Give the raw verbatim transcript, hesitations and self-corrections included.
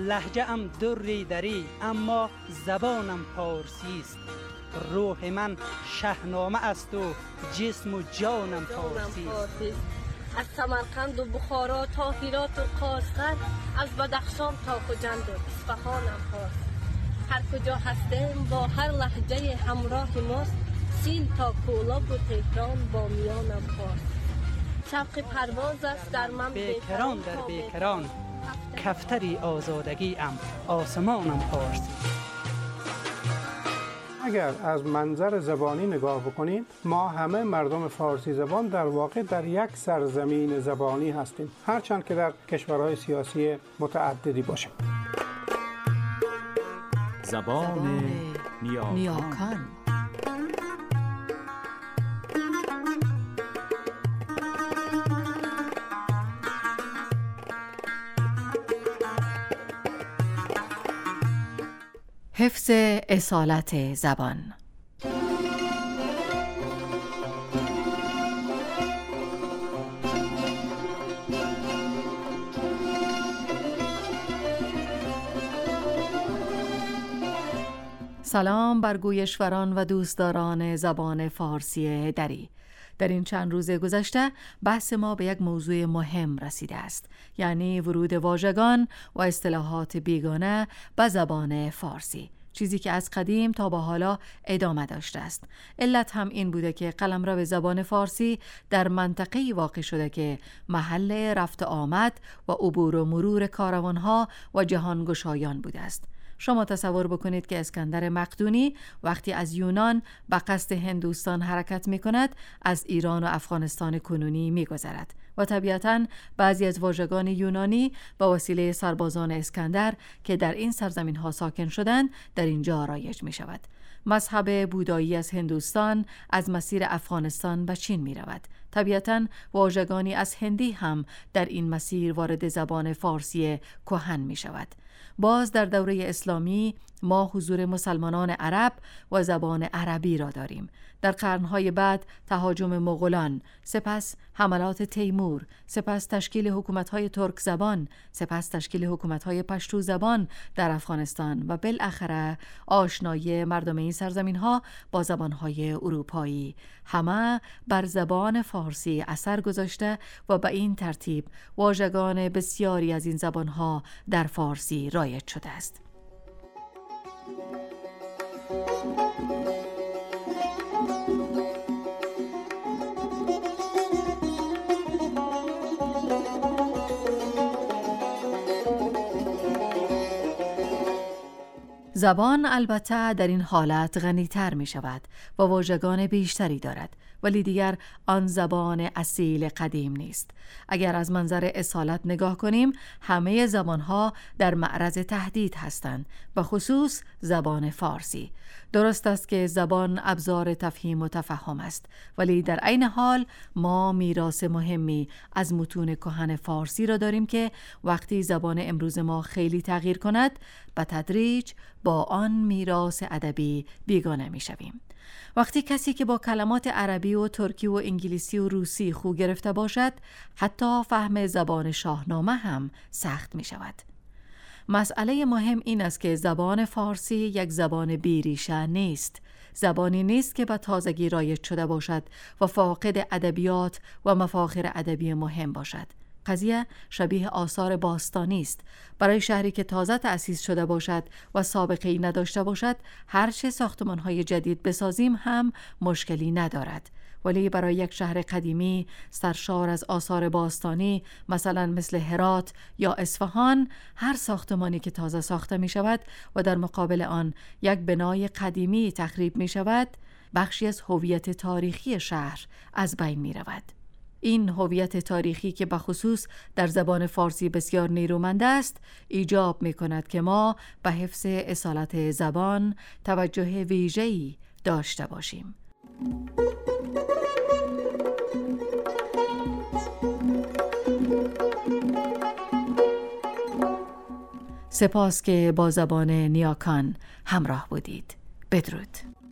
لهجه ام دری دری، اما زبانم فارسی است. روح من شهنامه است و جسم و جانم فارسی است. از سمرقند و بخارا تا هرات و قاشقر، از بدخشان تا خجند و اصفهانم فارسی. هر کجا هستیم با هر لهجه همراه ماست، سین تا کولاب و تهران با میانم فارسی. شوق پرواز است در من بیکران در بیکران، کفتری آزادگی ام آسمانم فارسی. اگر از منظر زبانی نگاه بکنیم، ما همه مردم فارسی زبان در واقع در یک سرزمین زبانی هستیم، هرچند که در کشورهای سیاسی متعددی باشیم. زبان نیاکان. حفظ اصالت زبان. سلام بر گویشوران و دوستداران زبان فارسی دری. در این چند روز گذشته بحث ما به یک موضوع مهم رسیده است، یعنی ورود واژگان و اصطلاحات بیگانه به زبان فارسی، چیزی که از قدیم تا به حالا ادامه داشته است. علت هم این بوده که قلمرو به زبان فارسی در منطقه‌ای واقع شده که محل رفت آمد و عبور و مرور کاروانها و جهانگشایان بوده است. شما تصور بکنید که اسکندر مقدونی وقتی از یونان به قصد هندوستان حرکت می کند، از ایران و افغانستان کنونی می گذرد و طبیعتاً بعضی از واژگان یونانی با وسیله سربازان اسکندر که در این سرزمین ها ساکن شدند در اینجا رایج می شود. مذهب بودایی از هندوستان از مسیر افغانستان به چین می رود. طبیعتاً واژگانی از هندی هم در این مسیر وارد زبان فارسی کهن می شود. باز در دوره اسلامی ما حضور مسلمانان عرب و زبان عربی را داریم. در قرنهای بعد تهاجم مغولان، سپس حملات تیمور، سپس تشکیل حکومت‌های ترک زبان، سپس تشکیل حکومت‌های پشتو زبان در افغانستان و بالاخره آشنایی مردم این سرزمین‌ها با زبان‌های اروپایی، همه بر زبان فارسی اثر گذاشته و به این ترتیب واژگان بسیاری از این زبان‌ها در فارسی رایج شده است. زبان البته در این حالت غنی‌تر می شود و واژگان بیشتری دارد، ولی دیگر آن زبان اصیل قدیم نیست. اگر از منظر اصالت نگاه کنیم، همه زبانها در معرض تهدید هستند، به خصوص زبان فارسی. درست است که زبان ابزار تفهیم و تفهم است، ولی در عین حال ما میراث مهمی از متون کهن فارسی را داریم که وقتی زبان امروز ما خیلی تغییر کند، به تدریج با آن میراث ادبی بیگانه میشویم. وقتی کسی که با کلمات عربی و ترکی و انگلیسی و روسی خو گرفته باشد، حتی فهم زبان شاهنامه هم سخت می شود. مسئله مهم این است که زبان فارسی یک زبان بیریشه نیست. زبانی نیست که به تازگی رایج شده باشد و فاقد ادبیات و مفاخر ادبی مهم باشد. قضیه شبیه آثار باستانی است. برای شهری که تازه تأسیس شده باشد و سابقه‌ای نداشته باشد، هر چه ساختمان‌های جدید بسازیم هم مشکلی ندارد. ولی برای یک شهر قدیمی سرشار از آثار باستانی، مثلا مثل هرات یا اصفهان، هر ساختمانی که تازه ساخته می شود و در مقابل آن یک بنای قدیمی تخریب می شود، بخشی از هویت تاریخی شهر از بین می رود. این هویت تاریخی که به خصوص در زبان فارسی بسیار نیرومند است، ایجاب می کند که ما به حفظ اصالت زبان توجه ویژه‌ای داشته باشیم. سپاس که با زبان نیاکان همراه بودید. بدرود.